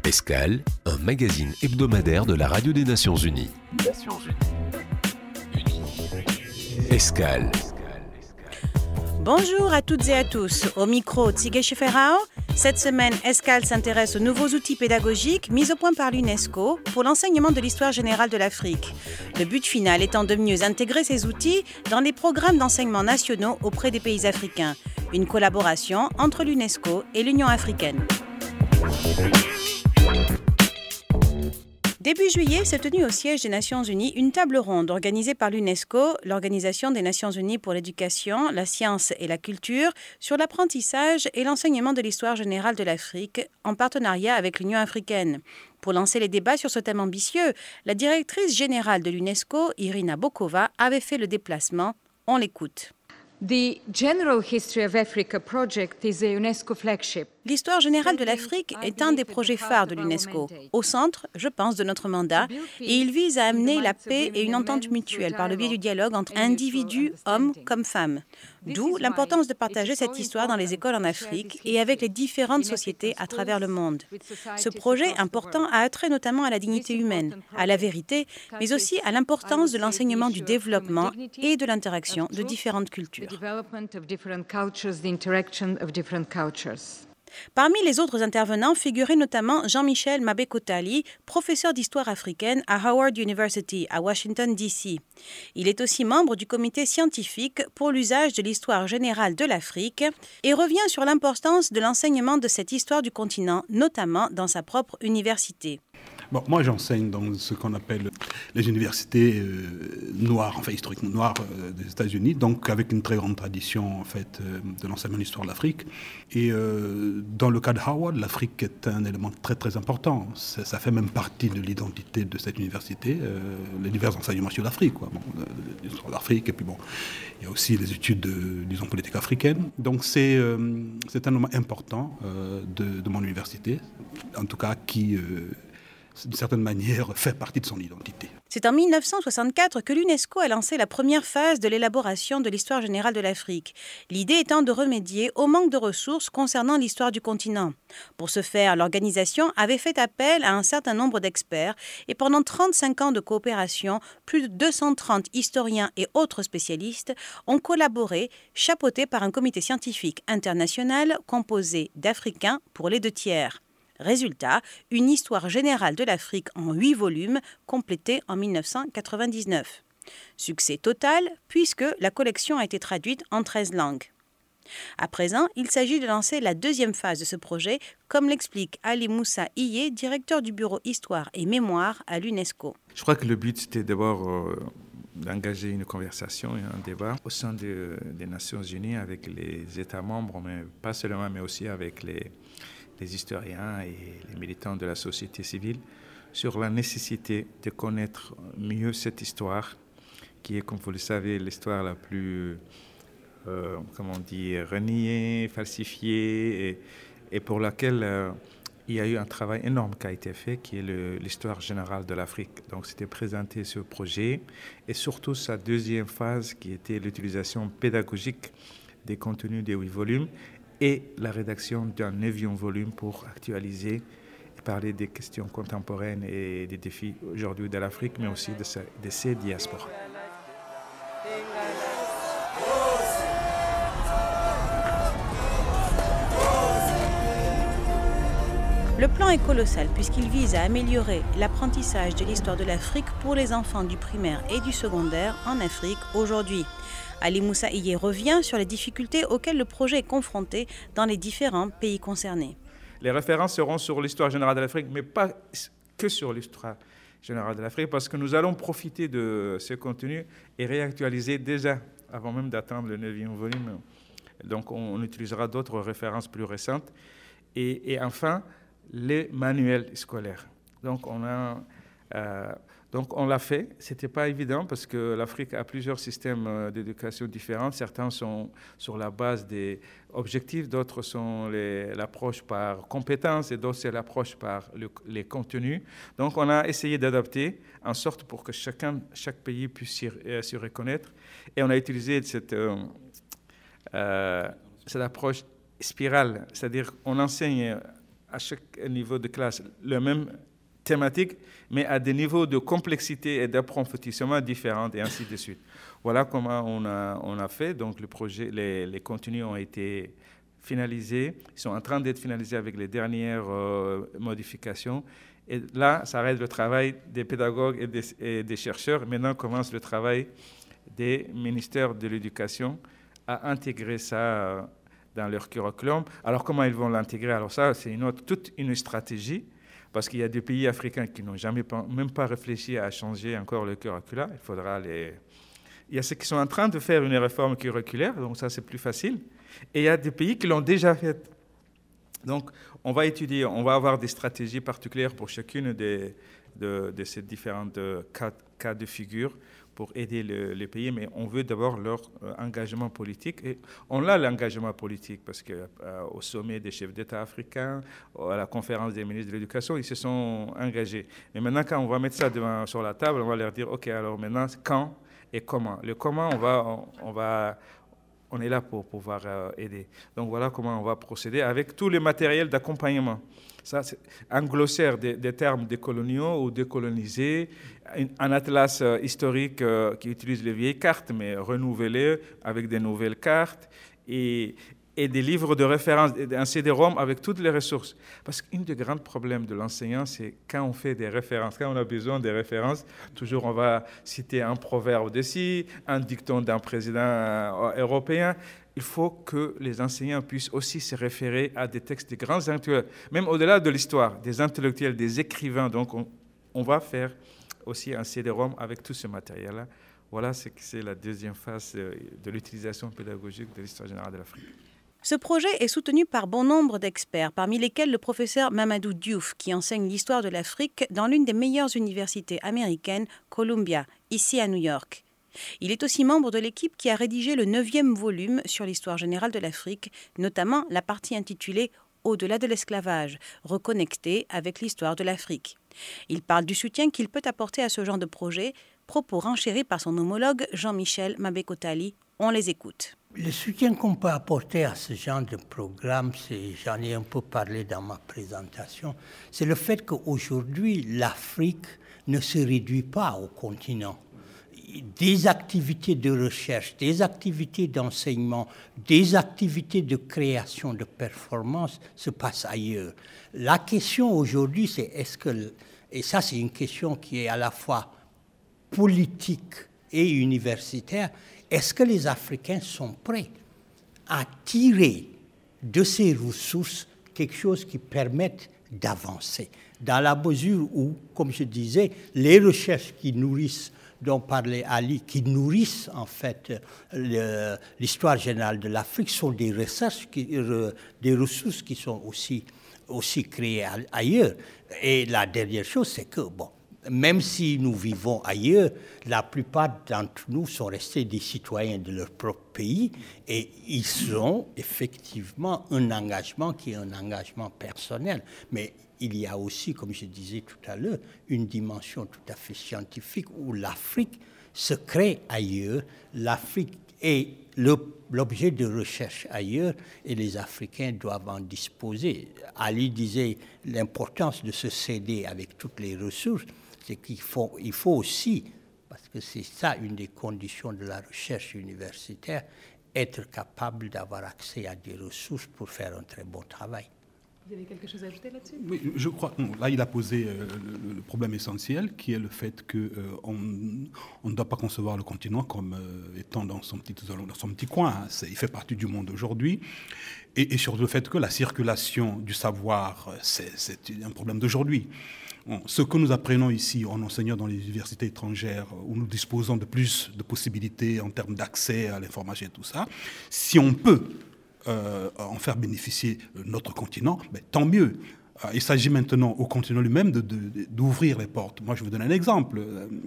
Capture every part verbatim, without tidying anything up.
Escale, un magazine hebdomadaire de la Radio des Nations Unies. Nations Unies. Escale. Bonjour à toutes et à tous. Au micro, Tsige Sheferao. Cette semaine, Escale s'intéresse aux nouveaux outils pédagogiques mis au point par l'UNESCO pour l'enseignement de l'histoire générale de l'Afrique. Le but final étant de mieux intégrer ces outils dans les programmes d'enseignement nationaux auprès des pays africains. Une collaboration entre l'UNESCO et l'Union africaine. Début juillet s'est tenue au siège des Nations Unies une table ronde organisée par l'UNESCO, l'Organisation des Nations Unies pour l'éducation, la science et la culture, sur l'apprentissage et l'enseignement de l'histoire générale de l'Afrique, en partenariat avec l'Union africaine. Pour lancer les débats sur ce thème ambitieux, la directrice générale de l'UNESCO, Irina Bokova, avait fait le déplacement. On l'écoute. The General History of Africa project is a UNESCO flagship. L'histoire générale de l'Afrique est un des projets phares de l'UNESCO, au centre, je pense, de notre mandat, et il vise à amener la paix et une entente mutuelle par le biais du dialogue entre individus, hommes comme femmes. D'où l'importance de partager cette histoire dans les écoles en Afrique et avec les différentes sociétés à travers le monde. Ce projet important a attrait notamment à la dignité humaine, à la vérité, mais aussi à l'importance de l'enseignement du développement et de l'interaction de différentes cultures. Parmi les autres intervenants figurait notamment Jean-Michel Mabekotali, professeur d'histoire africaine à Howard University à Washington, D C. Il est aussi membre du comité scientifique pour l'usage de l'histoire générale de l'Afrique et revient sur l'importance de l'enseignement de cette histoire du continent, notamment dans sa propre université. Bon, moi, j'enseigne dans ce qu'on appelle les universités euh, noires, enfin historiquement noires euh, des États-Unis, donc avec une très grande tradition en fait euh, de l'enseignement de l'histoire de l'Afrique. Et euh, dans le cas de Howard, l'Afrique est un élément très très important. Ça, ça fait même partie de l'identité de cette université, euh, les divers enseignements sur l'Afrique, quoi. Bon, l'histoire de l'Afrique, et puis bon, il y a aussi les études de, disons, politique africaine. Donc c'est euh, c'est un élément important euh, de, de mon université, en tout cas qui euh, d'une certaine manière, fait partie de son identité. C'est en mille neuf cent soixante-quatre que l'UNESCO a lancé la première phase de l'élaboration de l'histoire générale de l'Afrique, l'idée étant de remédier au manque de ressources concernant l'histoire du continent. Pour ce faire, l'organisation avait fait appel à un certain nombre d'experts et pendant trente-cinq ans de coopération, plus de deux cent trente historiens et autres spécialistes ont collaboré, chapeautés par un comité scientifique international composé d'Africains pour les deux tiers. Résultat, une histoire générale de l'Afrique en huit volumes, complétée en mille neuf cent quatre-vingt-dix-neuf. Succès total, puisque la collection a été traduite en treize langues. À présent, il s'agit de lancer la deuxième phase de ce projet, comme l'explique Ali Moussa Iye, directeur du bureau Histoire et Mémoire à l'UNESCO. Je crois que le but, c'était d'abord euh, d'engager une conversation et un débat au sein de, des Nations Unies avec les États membres, mais pas seulement, mais aussi avec les les historiens et les militants de la société civile, sur la nécessité de connaître mieux cette histoire, qui est, comme vous le savez, l'histoire la plus, euh, comment on dit, reniée, falsifiée, et, et pour laquelle euh, il y a eu un travail énorme qui a été fait, qui est le, l'histoire générale de l'Afrique. Donc, c'était présenter ce projet, et surtout sa deuxième phase, qui était l'utilisation pédagogique des contenus des huit volumes, et la rédaction d'un neuvième volume pour actualiser et parler des questions contemporaines et des défis aujourd'hui de l'Afrique, mais aussi de, sa, de ses diasporas. Le plan est colossal puisqu'il vise à améliorer l'apprentissage de l'histoire de l'Afrique pour les enfants du primaire et du secondaire en Afrique aujourd'hui. Ali Moussa Iye revient sur les difficultés auxquelles le projet est confronté dans les différents pays concernés. Les références seront sur l'histoire générale de l'Afrique, mais pas que sur l'histoire générale de l'Afrique, parce que nous allons profiter de ce contenu et réactualiser déjà, avant même d'attendre le neuvième volume. Donc on, on utilisera d'autres références plus récentes. Et, et enfin, les manuels scolaires. Donc on a... Euh, Donc on l'a fait, ce n'était pas évident parce que l'Afrique a plusieurs systèmes d'éducation différents. Certains sont sur la base des objectifs, d'autres sont les, l'approche par compétences et d'autres c'est l'approche par le, les contenus. Donc on a essayé d'adapter en sorte pour que chacun, chaque pays puisse s'y, euh, s'y reconnaître. Et on a utilisé cette, euh, euh, cette approche spirale, c'est-à-dire on enseigne à chaque niveau de classe le même thématique, mais à des niveaux de complexité et d'approfondissement différents, et ainsi de suite. Voilà comment on a, on a fait. Donc, le projet, les, les contenus ont été finalisés. Ils sont en train d'être finalisés avec les dernières euh, modifications. Et là, ça arrête le travail des pédagogues et des, et des chercheurs. Maintenant commence le travail des ministères de l'Éducation à intégrer ça dans leur curriculum. Alors, comment ils vont l'intégrer? Alors ça, c'est une autre, toute une stratégie, parce qu'il y a des pays africains qui n'ont jamais pas, même pas réfléchi à changer encore le curriculum. Il faudra les... Il y a ceux qui sont en train de faire une réforme curriculaire, donc ça, c'est plus facile. Et il y a des pays qui l'ont déjà fait. Donc, on va étudier, on va avoir des stratégies particulières pour chacune des, de, de ces différentes cas, cas de figure pour aider le, les pays, mais on veut d'abord leur euh, engagement politique. Et on a l'engagement politique parce qu'au euh, sommet des chefs d'État africains, à la conférence des ministres de l'Éducation, ils se sont engagés. Mais maintenant, quand on va mettre ça devant, sur la table, on va leur dire, OK, alors maintenant, quand et comment? Le comment, on va... On, on va On est là pour pouvoir euh, aider. Donc voilà comment on va procéder avec tous les matériels d'accompagnement. Ça, c'est un glossaire des, des termes décoloniaux ou décolonisés, un, un atlas euh, historique euh, qui utilise les vieilles cartes, mais renouvelé avec des nouvelles cartes, et, et des livres de référence, un C D ROM avec toutes les ressources. Parce qu'un des grands problèmes de l'enseignant, c'est quand on fait des références, quand on a besoin des références, toujours on va citer un proverbe d'ici, un dicton d'un président européen. Il faut que les enseignants puissent aussi se référer à des textes de grands intellectuels, même au-delà de l'histoire, des intellectuels, des écrivains. Donc on, on va faire aussi un C D ROM avec tout ce matériel-là. Voilà, c'est, c'est la deuxième phase de l'utilisation pédagogique de l'histoire générale de l'Afrique. Ce projet est soutenu par bon nombre d'experts, parmi lesquels le professeur Mamadou Diouf, qui enseigne l'histoire de l'Afrique dans l'une des meilleures universités américaines, Columbia, ici à New York. Il est aussi membre de l'équipe qui a rédigé le neuvième volume sur l'histoire générale de l'Afrique, notamment la partie intitulée « Au-delà de l'esclavage », reconnectée avec l'histoire de l'Afrique. Il parle du soutien qu'il peut apporter à ce genre de projet, propos renchéris par son homologue Jean-Michel Mabekotali. On les écoute. Le soutien qu'on peut apporter à ce genre de programme, c'est, j'en ai un peu parlé dans ma présentation, c'est le fait qu'aujourd'hui, l'Afrique ne se réduit pas au continent. Des activités de recherche, des activités d'enseignement, des activités de création de performance se passent ailleurs. La question aujourd'hui, c'est est-ce que, et ça c'est une question qui est à la fois politique et universitaire, est-ce que les Africains sont prêts à tirer de ces ressources quelque chose qui permette d'avancer, dans la mesure où, comme je disais, les recherches qui nourrissent, dont parlait Ali, qui nourrissent en fait le, l'histoire générale de l'Afrique sont des recherches, qui, des ressources qui sont aussi, aussi créées ailleurs. Et la dernière chose, c'est que, bon, même si nous vivons ailleurs, la plupart d'entre nous sont restés des citoyens de leur propre pays et ils ont effectivement un engagement qui est un engagement personnel. Mais il y a aussi, comme je disais tout à l'heure, une dimension tout à fait scientifique où l'Afrique se crée ailleurs, l'Afrique est le, l'objet de recherche ailleurs et les Africains doivent en disposer. Ali disait l'importance de se céder avec toutes les ressources, c'est qu'il faut, il faut aussi, parce que c'est ça une des conditions de la recherche universitaire, être capable d'avoir accès à des ressources pour faire un très bon travail. Vous avez quelque chose à ajouter là-dessus? Oui, je crois. Non, là, il a posé euh, le, le problème essentiel, qui est le fait qu'on euh, on ne doit pas concevoir le continent comme euh, étant dans son petit, dans son petit coin. Hein. C'est, il fait partie du monde aujourd'hui. Et, et sur le fait que la circulation du savoir, c'est, c'est un problème d'aujourd'hui. Bon, ce que nous apprenons ici en enseignant dans les universités étrangères, où nous disposons de plus de possibilités en termes d'accès à l'information et tout ça, si on peut Euh, en faire bénéficier notre continent, mais tant mieux. Euh, il s'agit maintenant au continent lui-même de, de, d'ouvrir les portes. Moi, je vous donne un exemple.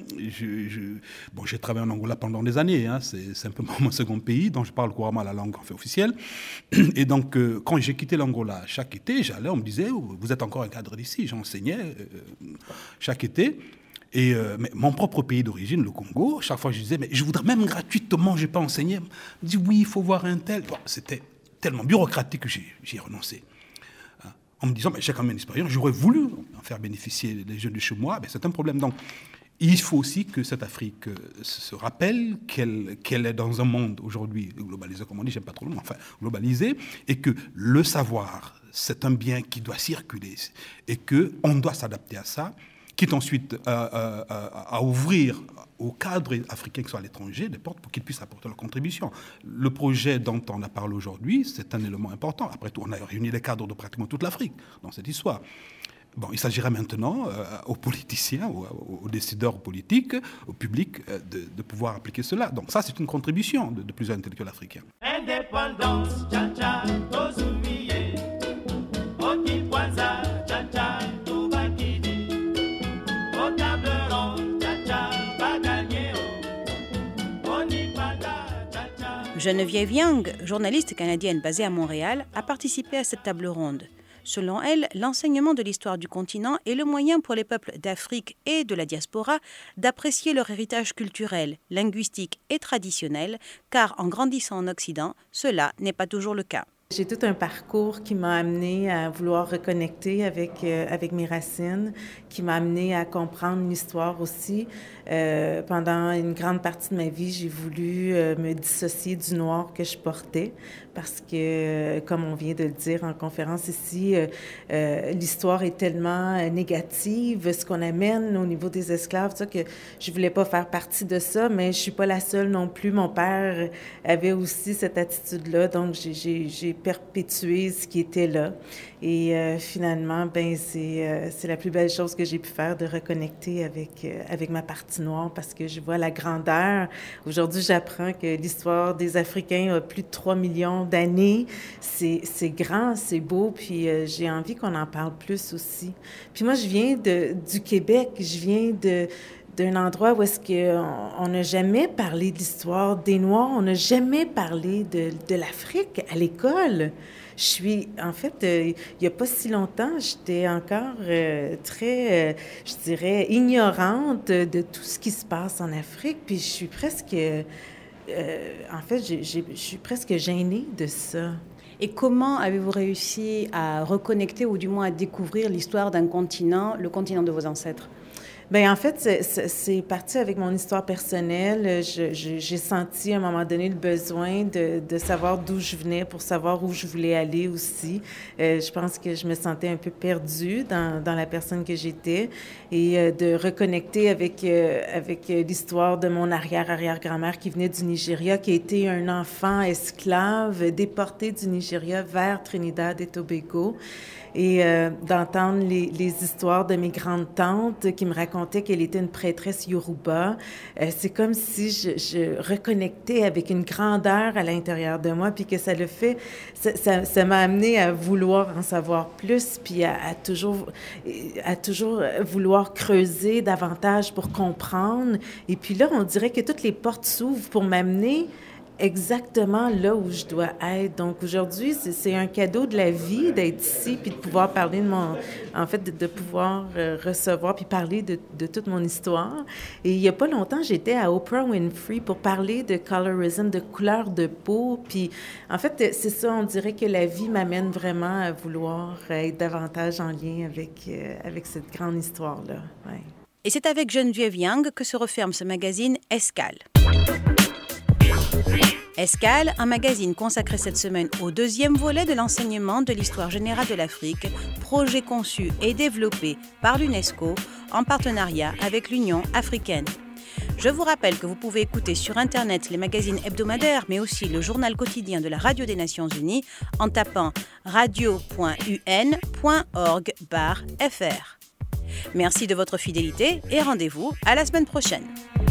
Je, je, bon, j'ai travaillé en Angola pendant des années. Hein, c'est simplement mon second pays, dont je parle couramment la langue en fait officielle. Et donc, euh, quand j'ai quitté l'Angola chaque été, j'allais, on me disait, oh, vous êtes encore un cadre d'ici. J'enseignais euh, chaque été. Et euh, mais mon propre pays d'origine, le Congo, chaque fois je disais, mais je voudrais même gratuitement, je n'ai pas enseigné. On me dit, oui, il faut voir un tel. Bon, c'était tellement bureaucratique que j'ai, j'ai renoncé. en me disant, mais j'ai quand même une expérience, j'aurais voulu en faire bénéficier les jeunes de chez moi, mais c'est un problème. Donc, il faut aussi que cette Afrique se rappelle qu'elle, qu'elle est dans un monde aujourd'hui globalisé, comme on dit, j'aime pas trop le mot, enfin globalisé, et que le savoir, c'est un bien qui doit circuler et qu'on doit s'adapter à ça, quitte ensuite à, à, à ouvrir aux cadres africains qui sont à l'étranger des portes pour qu'ils puissent apporter leur contribution. Le projet dont on a parlé aujourd'hui, c'est un élément important. Après tout, on a réuni les cadres de pratiquement toute l'Afrique dans cette histoire. Bon, il s'agira maintenant euh, aux politiciens, aux, aux décideurs politiques, au public, euh, de, de pouvoir appliquer cela. Donc ça, c'est une contribution de, de plusieurs intellectuels africains. Indépendance, tcha tcha, tozumiye, okipwaza, tcha tcha, tubakidi, otableron, tcha tcha, baganyeo, onipanda, tcha tcha. Geneviève Yang, journaliste canadienne basée à Montréal, a participé à cette table ronde. Selon elle, l'enseignement de l'histoire du continent est le moyen pour les peuples d'Afrique et de la diaspora d'apprécier leur héritage culturel, linguistique et traditionnel, car en grandissant en Occident, cela n'est pas toujours le cas. J'ai tout un parcours qui m'a amené à vouloir reconnecter avec, euh, avec mes racines, qui m'a amené à comprendre l'histoire aussi. Euh, pendant une grande partie de ma vie, j'ai voulu euh, me dissocier du noir que je portais parce que, euh, comme on vient de le dire en conférence ici, euh, euh, l'histoire est tellement négative, ce qu'on amène au niveau des esclaves, ça, que je voulais pas faire partie de ça, mais je suis pas la seule non plus. Mon père avait aussi cette attitude-là, donc j'ai, j'ai, j'ai perpétuer ce qui était là. Et euh, finalement, ben c'est, euh, c'est la plus belle chose que j'ai pu faire, de reconnecter avec, euh, avec ma partie noire, parce que je vois la grandeur. Aujourd'hui, j'apprends que l'histoire des Africains a plus de trois millions d'années. C'est, c'est grand, c'est beau, puis euh, j'ai envie qu'on en parle plus aussi. Puis moi, je viens de, du Québec, je viens de... d'un endroit où est-ce qu'on n'a jamais parlé de l'histoire des Noirs, on n'a jamais parlé de, de l'Afrique à l'école. Je suis, en fait, euh, il n'y a pas si longtemps, j'étais encore euh, très, euh, je dirais, ignorante de, de tout ce qui se passe en Afrique, puis je suis presque, euh, en fait, je, je, je suis presque gênée de ça. Et comment avez-vous réussi à reconnecter, ou du moins à découvrir l'histoire d'un continent, le continent de vos ancêtres? Bien, en fait, c'est, c'est parti avec mon histoire personnelle. Je, je, j'ai senti à un moment donné le besoin de, de savoir d'où je venais pour savoir où je voulais aller aussi. Euh, je pense que je me sentais un peu perdue dans, dans la personne que j'étais, et euh, de reconnecter avec, euh, avec l'histoire de mon arrière-arrière-grand-mère qui venait du Nigeria, qui a été un enfant esclave déporté du Nigeria vers Trinidad et Tobago. Et euh, d'entendre les, les histoires de mes grandes-tantes qui me racontaient qu'elle était une prêtresse Yoruba. Euh, c'est comme si je, je reconnectais avec une grandeur à l'intérieur de moi, puis que ça le fait, ça, ça, ça m'a amené à vouloir en savoir plus, puis à, à, toujours, à toujours vouloir creuser davantage pour comprendre. Et puis là, on dirait que toutes les portes s'ouvrent pour m'amener exactement là où je dois être. Donc aujourd'hui, c'est, c'est un cadeau de la vie d'être ici, puis de pouvoir parler de mon... En fait, de, de pouvoir euh, recevoir puis parler de, de toute mon histoire. Et il n'y a pas longtemps, j'étais à Oprah Winfrey pour parler de colorism, de couleur de peau. Puis en fait, c'est ça, on dirait que la vie m'amène vraiment à vouloir être davantage en lien avec, euh, avec cette grande histoire-là. Ouais. Et c'est avec Geneviève Yang que se referme ce magazine Escale. Escale, un magazine consacré cette semaine au deuxième volet de l'enseignement de l'histoire générale de l'Afrique, projet conçu et développé par l'UNESCO en partenariat avec l'Union africaine. Je vous rappelle que vous pouvez écouter sur Internet les magazines hebdomadaires, mais aussi le journal quotidien de la Radio des Nations Unies en tapant radio point u n point org barre f r. Merci de votre fidélité et rendez-vous à la semaine prochaine.